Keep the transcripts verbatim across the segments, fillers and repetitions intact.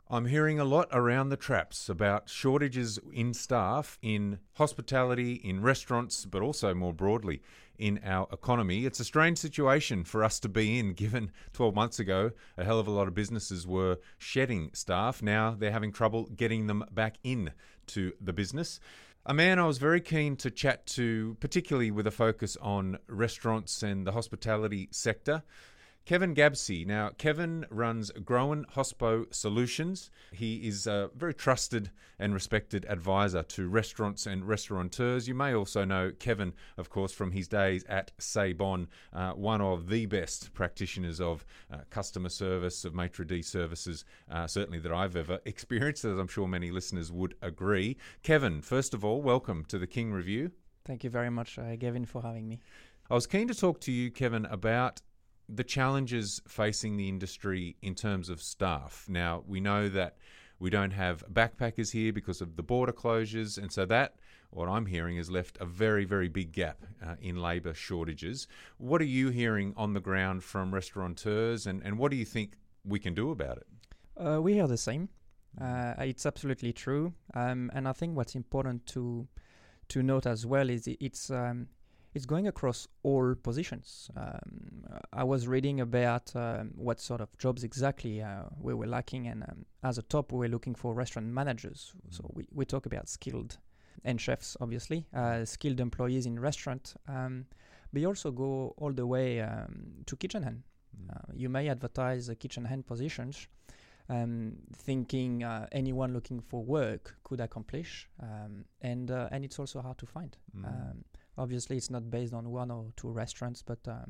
I'm hearing a lot around the traps about shortages in staff in hospitality, in restaurants, but also more broadly in our economy. It's a strange situation for us to be in, given twelve months ago a hell of a lot of businesses were shedding staff. Now they're having trouble getting them back in to the business. A man I was very keen to chat to, particularly with a focus on restaurants and the hospitality sector, Kevin Gabsey. Now, Kevin runs Groen Hospo Solutions. He is a very trusted and respected advisor to restaurants and restaurateurs. You may also know Kevin, of course, from his days at Sabon, uh, one of the best practitioners of uh, customer service, of maitre d' services, uh, certainly that I've ever experienced, as I'm sure many listeners would agree. Kevin, first of all, welcome to the King Review. Thank you very much, uh, Gavin, for having me. I was keen to talk to you, Kevin, about the challenges facing the industry in terms of staff. Now, we know that we don't have backpackers here because of the border closures, and so that, what I'm hearing, has left a very, very big gap uh, in labour shortages. What are you hearing on the ground from restaurateurs, and, and what do you think we can do about it? Uh, we hear the same. Uh, it's absolutely true. Um, and I think what's important to to note as well is it's um, It's going across all positions. Um, I was reading about um, what sort of jobs exactly uh, we were lacking, and um, as a top, we were looking for restaurant managers. Mm-hmm. So we, we talk about skilled, and chefs, obviously, uh, skilled employees in restaurant. Um, but you also go all the way um, to kitchen hand. Mm-hmm. Uh, you may advertise a kitchen hand positions, um, thinking uh, anyone looking for work could accomplish, um, and uh, and it's also hard to find. Mm-hmm. Um, Obviously, it's not based on one or two restaurants, but um,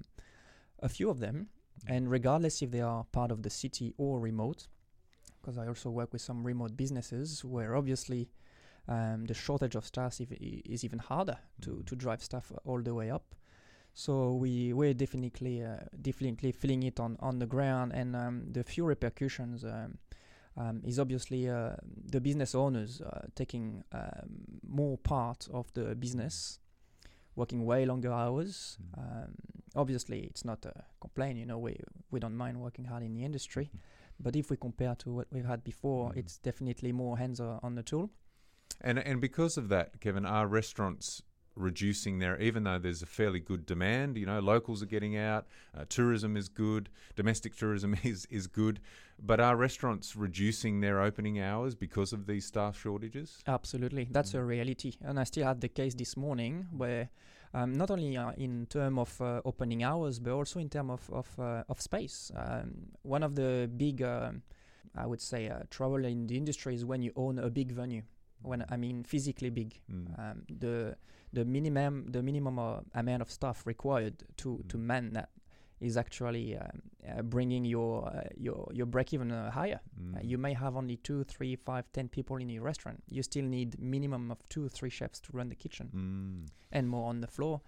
a few of them. And regardless if they are part of the city or remote, because I also work with some remote businesses where obviously um, the shortage of staff is even harder to, to drive staff all the way up. So we, we're definitely uh, definitely feeling it on, on the ground, and um, the few repercussions um, um, is obviously uh, the business owners uh, taking um, more part of the business, working way longer hours. Mm. Um, obviously, it's not a complaint. You know, we we don't mind working hard in the industry, mm. but if we compare to what we've had before, mm. it's definitely more hands uh, on the tool. And and because of that, Kevin, are restaurants reducing their, even though there's a fairly good demand, you know, locals are getting out, uh, tourism is good, domestic tourism is, is good, but are restaurants reducing their opening hours because of these staff shortages? Absolutely. That's mm. a reality. And I still had the case this morning where um, not only uh, in terms of uh, opening hours, but also in terms of, of, uh, of space. Um, one of the big, uh, I would say, uh, trouble in the industry is when you own a big venue. When I mean physically big, mm. um, the the minimum the minimum uh, amount of staff required to, mm. to man that is actually um, uh, bringing your uh, your your break even uh, higher. Mm. Uh, you may have only two, three, five, ten people in your restaurant. You still need minimum of two, three chefs to run the kitchen, mm. and more on the floor.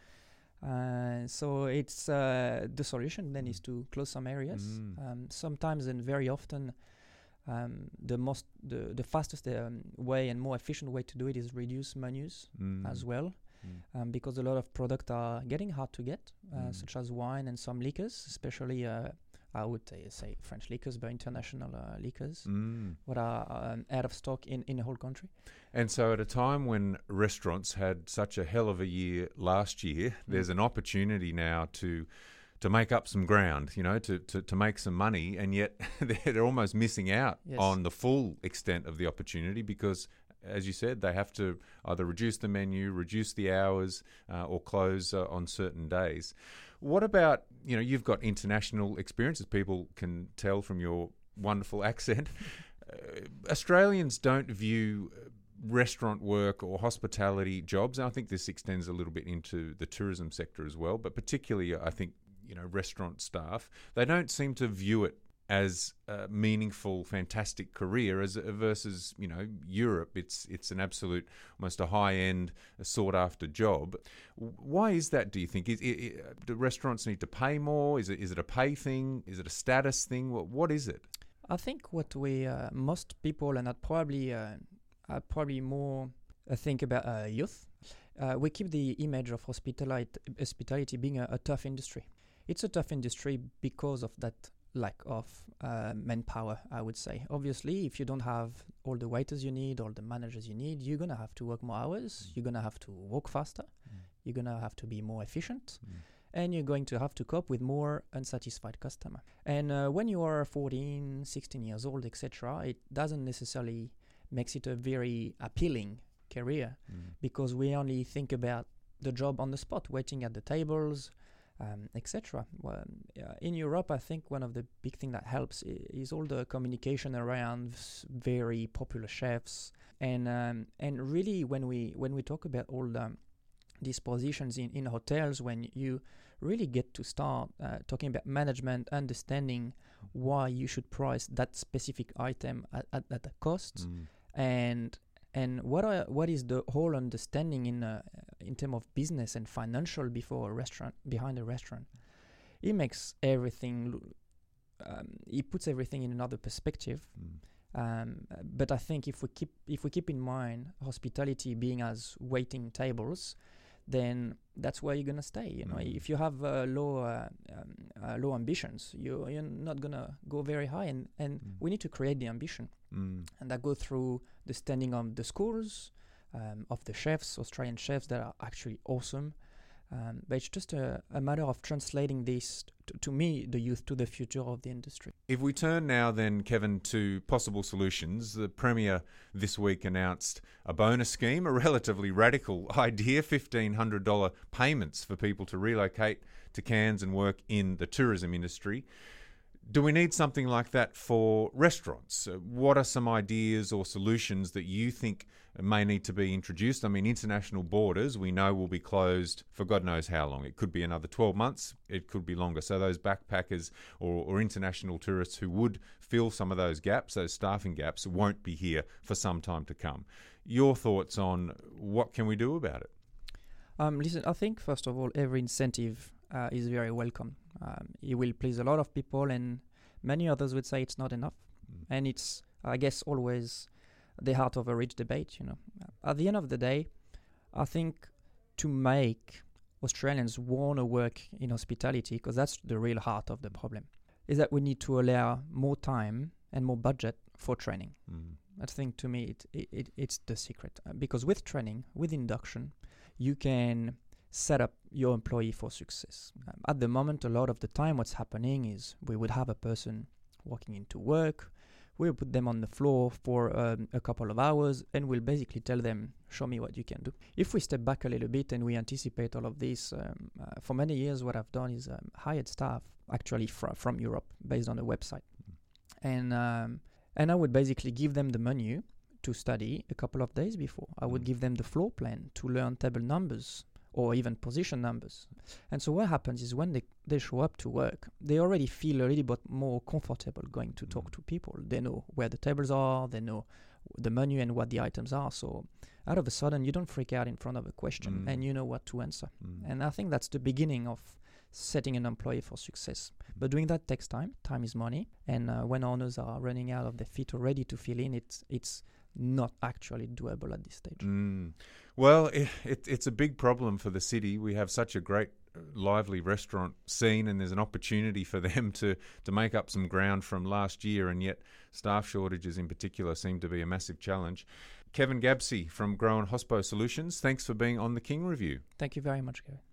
Uh, so it's uh, the solution then mm. is to close some areas. Mm. Um, sometimes and very often. Um, the most, the, the fastest um, way and more efficient way to do it is reduce menus mm. as well, mm. um, because a lot of products are getting hard to get, uh, mm. such as wine and some liquors, especially uh, I would uh, say French liquors, but international uh, liquors, mm. what are um, out of stock in, in the whole country. And so at a time when restaurants had such a hell of a year last year, mm. there's an opportunity now to to make up some ground, you know, to, to, to make some money, and yet they're almost missing out yes. on the full extent of the opportunity because, as you said, they have to either reduce the menu, reduce the hours, uh, or close uh, on certain days. What about, you know, you've got international experiences, people can tell from your wonderful accent. uh, Australians don't view restaurant work or hospitality jobs, and I think this extends a little bit into the tourism sector as well, but particularly I think, you know, restaurant staff, they don't seem to view it as a meaningful, fantastic career as uh, versus, you know, Europe. It's it's an absolute, almost a high-end, sought-after job. Why is that, do you think? Is, is, do restaurants need to pay more? Is it is it a pay thing? Is it a status thing? What What is it? I think what we, uh, most people, and I'd probably, uh, I'd probably more uh, think about uh, youth, uh, we keep the image of hospitality, hospitality being a, a tough industry. It's a tough industry because of that lack of uh, manpower, I would say. Obviously, if you don't have all the waiters you need, all the managers you need, you're going to have to work more hours, mm. you're going to have to walk faster, mm. you're going to have to be more efficient, mm. and you're going to have to cope with more unsatisfied customer. And uh, when you are fourteen, sixteen years old, et cetera, it doesn't necessarily makes it a very appealing career mm. because we only think about the job on the spot, waiting at the tables, um, et cetera. Well, uh, in Europe, I think one of the big thing that helps I- is all the communication around s- very popular chefs, and um, and really when we when we talk about all the these positions in, in hotels, when you really get to start uh, talking about management, understanding why you should price that specific item at, at, at a cost, mm. and and what are, what is the whole understanding in uh, in terms of business and financial before a restaurant, behind a restaurant. It makes everything, lo- um, it puts everything in another perspective. Mm. Um, but I think if we keep if we keep in mind hospitality being as waiting tables, then that's where you're gonna stay. You know, mm. if you have uh, low uh, um, uh, low ambitions, you you're not gonna go very high. And, and mm. we need to create the ambition, mm. and that go through the standing of the schools, um, of the chefs, Australian chefs that are actually awesome. Um, but it's just a, a matter of translating this t- to me, the youth, to the future of the industry. If we turn now then, Kevin, to possible solutions, the Premier this week announced a bonus scheme, a relatively radical idea, fifteen hundred dollars payments for people to relocate to Cairns and work in the tourism industry. Do we need something like that for restaurants? Uh, what are some ideas or solutions that you think may need to be introduced? I mean, international borders we know will be closed for God knows how long. It could be another twelve months. It could be longer. So those backpackers or, or international tourists who would fill some of those gaps, those staffing gaps, won't be here for some time to come. Your thoughts on what can we do about it? Um, listen, I think, first of all, every incentive uh, is very welcome. Um, it will please a lot of people, and many others would say it's not enough. Mm. And it's, I guess, always the heart of a rich debate, you know. At the end of the day, I think to make Australians want to work in hospitality, because that's the real heart of the problem, is that we need to allow more time and more budget for training. Mm. I think, to me, it, it, it it's the secret. Uh, because with training, with induction, you can set up your employee for success. Um, at the moment, a lot of the time what's happening is we would have a person walking into work, we'll put them on the floor for um, a couple of hours, and we'll basically tell them, show me what you can do. If we step back a little bit and we anticipate all of this, um, uh, for many years what I've done is um, hired staff actually fr- from Europe based on a website. Mm. And, um, and I would basically give them the menu to study a couple of days before. I would mm. give them the floor plan to learn table numbers or even position numbers. And so what happens is when they, they show up to work, they already feel a little bit more comfortable going to mm. talk to people. They know where the tables are, they know the menu and what the items are. So out of a sudden, you don't freak out in front of a question mm. and you know what to answer. Mm. And I think that's the beginning of setting an employee for success. But doing that takes time. Time is money. And uh, when owners are running out of their feet or ready to fill in, it's it's not actually doable at this stage. Mm. Well, it, it, it's a big problem for the city. We have such a great, uh, lively restaurant scene, and there's an opportunity for them to, to make up some ground from last year, and yet staff shortages in particular seem to be a massive challenge. Kevin Gabsey from Grow and Hospo Solutions, thanks for being on the King Review. Thank you very much, Gary.